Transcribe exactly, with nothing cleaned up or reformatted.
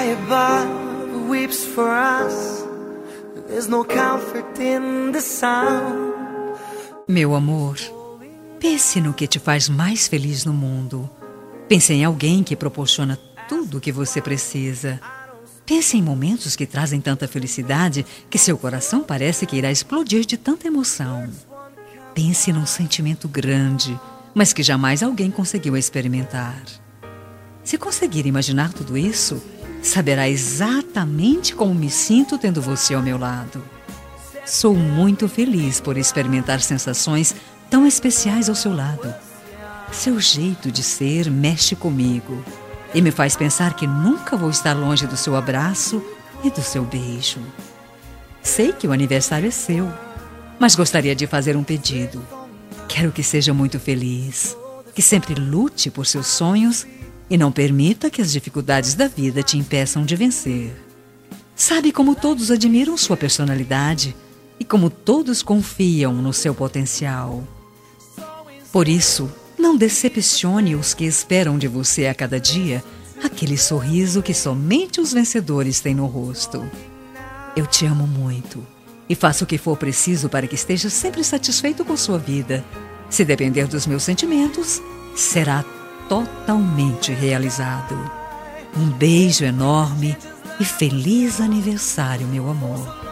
high above weeps for us. There's no comfort in the sound. Meu amor, pense no que te faz mais feliz no mundo. Pense em alguém que proporciona tudo o que você precisa. Pense em momentos que trazem tanta felicidade que seu coração parece que irá explodir de tanta emoção. Pense num sentimento grande, mas que jamais alguém conseguiu experimentar. Se conseguir imaginar tudo isso, saberá exatamente como me sinto tendo você ao meu lado. Sou muito feliz por experimentar sensações tão especiais ao seu lado. Seu jeito de ser mexe comigo e me faz pensar que nunca vou estar longe do seu abraço e do seu beijo. Sei que o aniversário é seu, mas gostaria de fazer um pedido. Quero que seja muito feliz, que sempre lute por seus sonhos e não permita que as dificuldades da vida te impeçam de vencer. Sabe como todos admiram sua personalidade e como todos confiam no seu potencial. Por isso, não decepcione os que esperam de você a cada dia aquele sorriso que somente os vencedores têm no rosto. Eu te amo muito e faço o que for preciso para que esteja sempre satisfeito com sua vida. Se depender dos meus sentimentos, será totalmente realizado. Um beijo enorme e feliz aniversário, meu amor.